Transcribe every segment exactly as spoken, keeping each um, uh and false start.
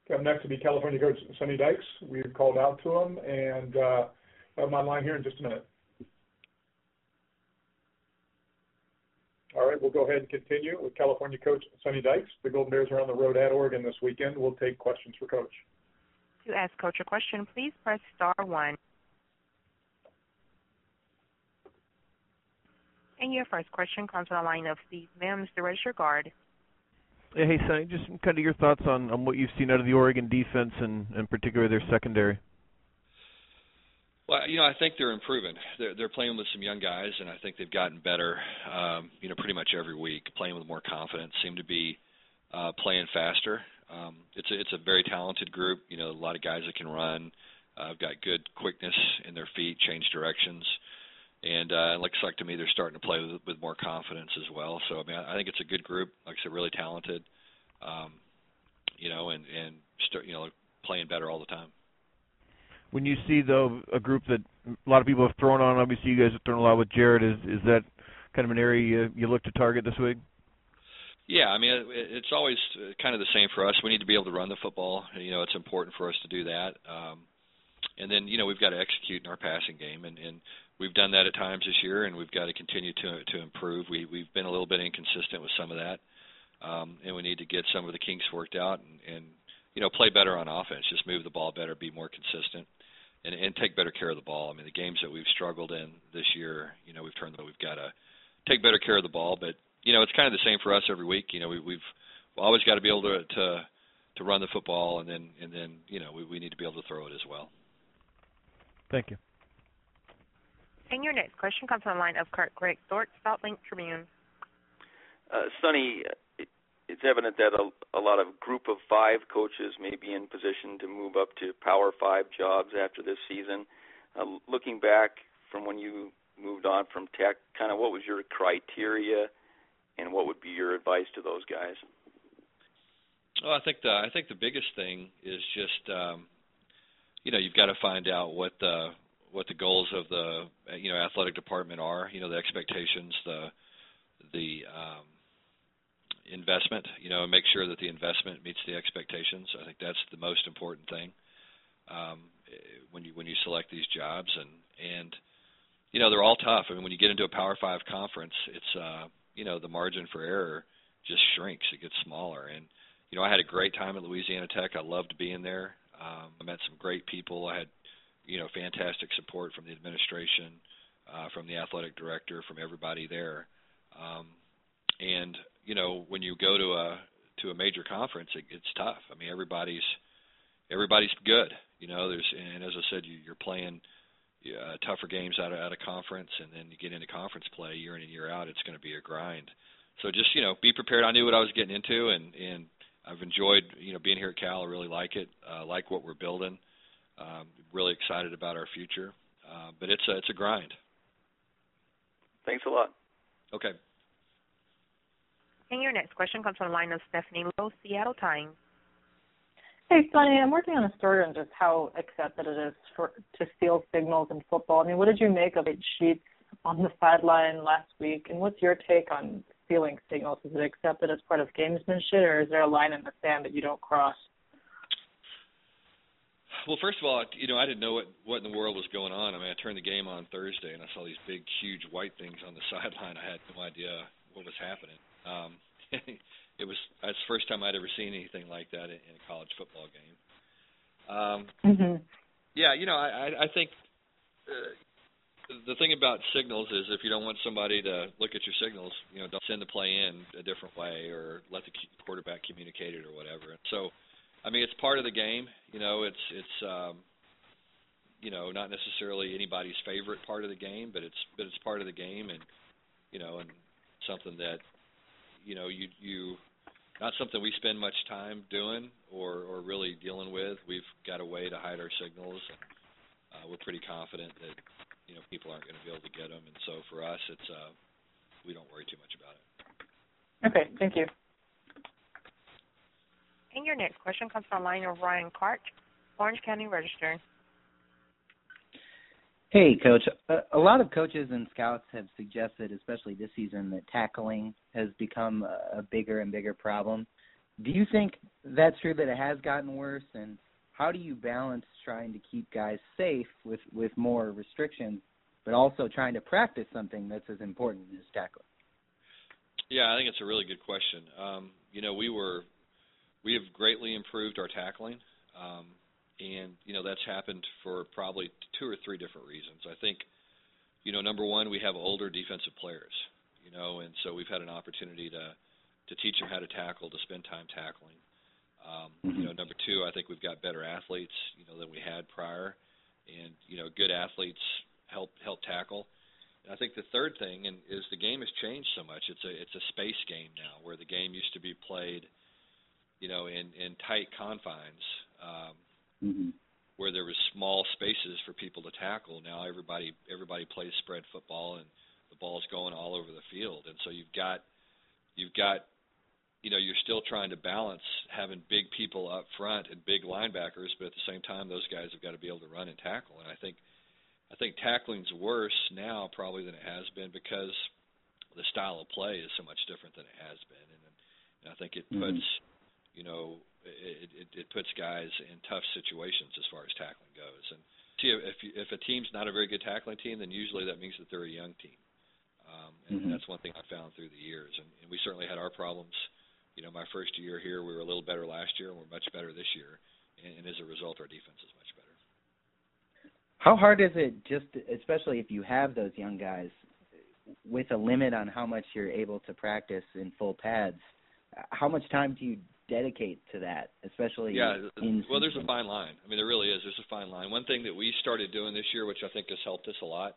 Up next to be California coach Sonny Dykes. We've called out to him, and uh, I have my line here in just a minute. All right, we'll go ahead and continue with California coach Sonny Dykes. The Golden Bears are on the road at Oregon this weekend. We'll take questions for Coach. To ask Coach a question, please press star one. And your first question comes from the line of Steve Mims, the registered guard. Yeah, hey, Sonny, just kind of your thoughts on, on what you've seen out of the Oregon defense and, and particularly their secondary. Well, you know, I think they're improving. They're, they're playing with some young guys, and I think they've gotten better, um, you know, pretty much every week, playing with more confidence, seem to be uh, playing faster. Um, it's, a, it's a very talented group, you know, a lot of guys that can run, uh, got good quickness in their feet, change directions. And uh, it looks like to me they're starting to play with, with more confidence as well. So, I mean, I think it's a good group. Like I said, really talented, um, you know, and, and start, you know, playing better all the time. When you see, though, a group that a lot of people have thrown on, obviously you guys have thrown a lot with Jared, is is that kind of an area you, you look to target this week? Yeah, I mean, it, it's always kind of the same for us. We need to be able to run the football. You know, it's important for us to do that. Um, and then, you know, we've got to execute in our passing game, and, and we've done that at times this year, and we've got to continue to to improve. We, we've been a little bit inconsistent with some of that, um, and we need to get some of the kinks worked out and, and, you know, play better on offense, just move the ball better, be more consistent, and, and take better care of the ball. I mean, the games that we've struggled in this year, you know, we've turned, we've got to take better care of the ball. But, you know, it's kind of the same for us every week. You know, we, we've always got to be able to, to to run the football, and then, and then you know, we, we need to be able to throw it as well. Thank you. And your next question comes from the line of Kurt Greg Thorpe, Salt Lake Tribune. Uh, Sonny, it, it's evident that a, a lot of group of five coaches may be in position to move up to Power Five jobs after this season. Uh, looking back from when you moved on from Tech, kind of what was your criteria, and what would be your advice to those guys? Well, I think the I think the biggest thing is just um, you know, you've got to find out what the what the goals of the you know athletic department are. You know, the expectations, the the um, investment. You know, and make sure that the investment meets the expectations. I think that's the most important thing um, when you when you select these jobs. And and you know, they're all tough. I mean, when you get into a Power Five conference, it's uh, you know, the margin for error just shrinks. It gets smaller. And you know, I had a great time at Louisiana Tech. I loved being there. Um, I met some great people. I had, you know, fantastic support from the administration, uh, from the athletic director, from everybody there. Um, and you know, when you go to a to a major conference, it, it's tough. I mean, everybody's everybody's good. You know, there's and as I said, you, you're playing uh, tougher games out of out of conference, and then you get into conference play year in and year out. It's going to be a grind. So just you know, be prepared. I knew what I was getting into, and and I've enjoyed, you know, being here at Cal. I really like it. Uh, like what we're building. Um, really excited about our future. Uh, but it's a, it's a grind. Thanks a lot. Okay. And your next question comes from the line of Stephanie Lowe, Seattle Times. Hey, Sonny, I'm working on a story on just how accepted it is for to steal signals in football. I mean, what did you make of it sheets on the sideline last week? And what's your take on stealing signals? Is it accepted as part of gamesmanship, or is there a line in the sand that you don't cross? Well, first of all, you know, I didn't know what, what in the world was going on. I mean, I turned the game on Thursday, and I saw these big, huge white things on the sideline. I had no idea what was happening. Um, it was that's the first time I'd ever seen anything like that in, in a college football game. Um, mm-hmm. Yeah, you know, I, I think uh, the thing about signals is if you don't want somebody to look at your signals, you know, don't send the play in a different way or let the quarterback communicate it or whatever. And so, I mean, it's part of the game. You know, it's it's um, you know, not necessarily anybody's favorite part of the game, but it's but it's part of the game, and you know, and something that you know you you not something we spend much time doing or or really dealing with. We've got a way to hide our signals, and uh, we're pretty confident that you know people aren't going to be able to get them, and so for us, it's uh, we don't worry too much about it. Okay, thank you. And your next question comes from the line of Ryan Clark, Orange County Register. Hey, Coach. A, a lot of coaches and scouts have suggested, especially this season, that tackling has become a, a bigger and bigger problem. Do you think that's true, that it has gotten worse? And how do you balance trying to keep guys safe with, with more restrictions, but also trying to practice something that's as important as tackling? Yeah, I think it's a really good question. Um, you know, we were we have greatly improved our tackling, um, and you know that's happened for probably two or three different reasons. I think, you know, number one, we have older defensive players, you know, and so we've had an opportunity to to teach them how to tackle, to spend time tackling. Um, Mm-hmm. you know, number two, I think we've got better athletes, you know, than we had prior, and you know, good athletes help help tackle. And I think the third thing and is the game has changed so much. It's a it's a space game now, where the game used to be played, you know, in in tight confines, um, Mm-hmm. where there was small spaces for people to tackle. Now everybody everybody plays spread football, and the ball's going all over the field, and so you've got you've got you know, you're still trying to balance having big people up front and big linebackers, but at the same time, those guys have got to be able to run and tackle. And I think, I think tackling's worse now probably than it has been, because the style of play is so much different than it has been. And, and I think it puts, mm-hmm. you know, it, it, it puts guys in tough situations as far as tackling goes. And see, if you, if a team's not a very good tackling team, then usually that means that they're a young team. Um, and mm-hmm. that's one thing I found through the years. And, and we certainly had our problems. You know, my first year here, we were a little better last year, and we're much better this year. And, and as a result, our defense is much better. How hard is it, just especially if you have those young guys, with a limit on how much you're able to practice in full pads, how much time do you dedicate to that, especially yeah, in well, there's a fine line. I mean, there really is. There's a fine line. One thing that we started doing this year, which I think has helped us a lot,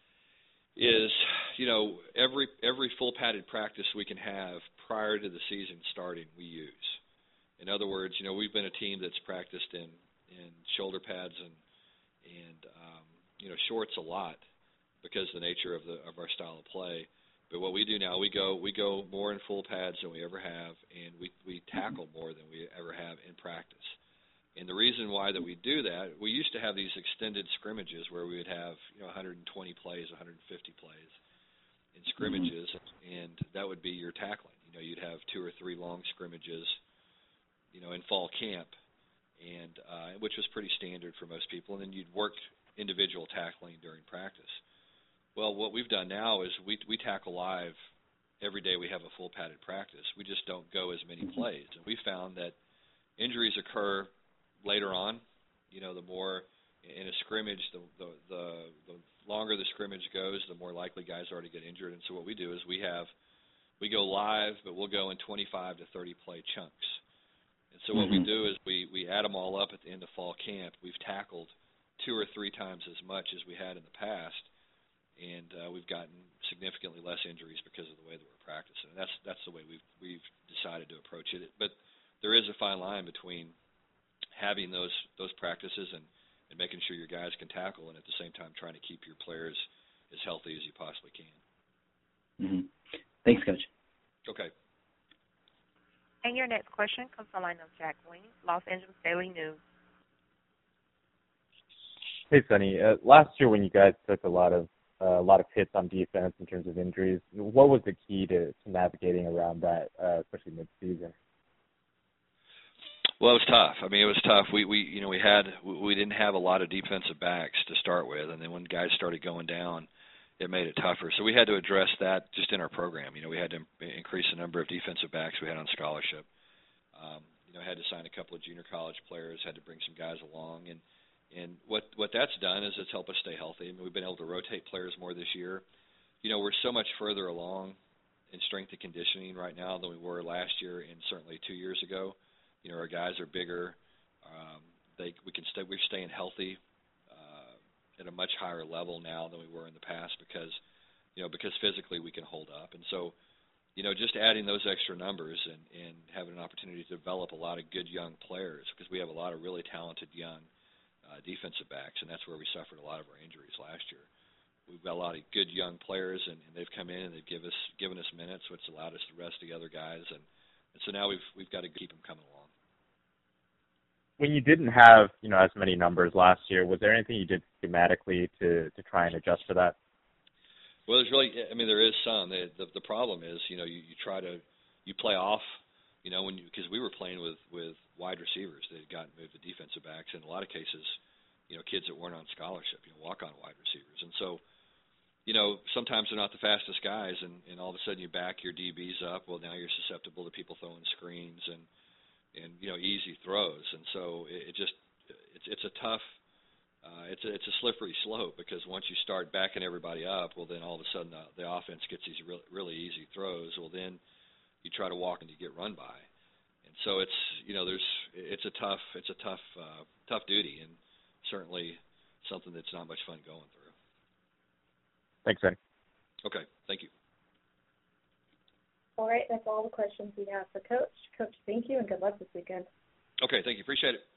is, you know, every every full padded practice we can have prior to the season starting, we use. In other words, you know, we've been a team that's practiced in, in shoulder pads and and um, you know, shorts a lot because of the nature of the of our style of play. But what we do now, we go we go more in full pads than we ever have, and we we tackle more than we ever have in practice. And the reason why that we do that, we used to have these extended scrimmages where we would have, you know, one hundred twenty plays, one hundred fifty plays in scrimmages, mm-hmm. and that would be your tackling. You know, you'd have two or three long scrimmages, you know, in fall camp, and uh, which was pretty standard for most people. And then you'd work individual tackling during practice. Well, what we've done now is we we tackle live every day. We have a full padded practice. We just don't go as many mm-hmm. plays, and we found that injuries occur later on. You know, the more in a scrimmage, the, the the the longer the scrimmage goes, the more likely guys are to get injured. And so what we do is we have we go live, but we'll go in twenty-five to thirty play chunks. And so what mm-hmm. we do is we we add them all up at the end of fall camp. We've tackled two or three times as much as we had in the past, and uh, we've gotten significantly less injuries because of the way that we're practicing. And that's that's the way we've we've decided to approach it. But there is a fine line between having those those practices and, and making sure your guys can tackle, and at the same time trying to keep your players as healthy as you possibly can. Mm-hmm. Thanks, Coach. Okay. And your next question comes from the line of Jack Wing, Los Angeles Daily News. Hey, Sonny. Uh, last year when you guys took a lot of uh, a lot of hits on defense in terms of injuries, what was the key to, to navigating around that, uh, especially mid-season? Well, it was tough. I mean, it was tough. We, we, you know, we had, we didn't have a lot of defensive backs to start with, and then when guys started going down, it made it tougher. So we had to address that just in our program. You know, we had to increase the number of defensive backs we had on scholarship. Um, you know, had to sign a couple of junior college players, had to bring some guys along, and and what what that's done is it's helped us stay healthy. I mean, we've been able to rotate players more this year. You know, we're so much further along in strength and conditioning right now than we were last year and certainly two years ago. You know, our guys are bigger. Um, they we can stay. We're staying healthy uh, at a much higher level now than we were in the past because, you know, because physically we can hold up. And so, you know, just adding those extra numbers and, and having an opportunity to develop a lot of good young players, because we have a lot of really talented young uh, defensive backs, and that's where we suffered a lot of our injuries last year. We've got a lot of good young players, and, and they've come in and they've give us given us minutes, which allowed us to rest the other guys, and, and so now we've we've got to keep them coming along. When you didn't have, you know, as many numbers last year, was there anything you did schematically to, to try and adjust for that? Well, there's really, I mean, there is some. The, the, the problem is, you know, you, you try to, you play off You know, when because we were playing with with wide receivers that had gotten moved to defensive backs, in a lot of cases, you know, kids that weren't on scholarship, you know, walk-on wide receivers, and so. You know, sometimes they're not the fastest guys, and, and all of a sudden you back your D Bs up. Well, now you're susceptible to people throwing screens and, and you know, easy throws. And so it, it just it's it's a tough, uh, it's a, it's a slippery slope because once you start backing everybody up, well, then all of a sudden the, the offense gets these really, really easy throws. Well, then you try to walk and you get run by. And so it's you know there's it's a tough it's a tough uh, tough duty, and certainly something that's not much fun going through. Thanks, Sonny. Okay, thank you. All right, that's all the questions we have for Coach. Coach, thank you, and good luck this weekend. Okay, thank you. Appreciate it.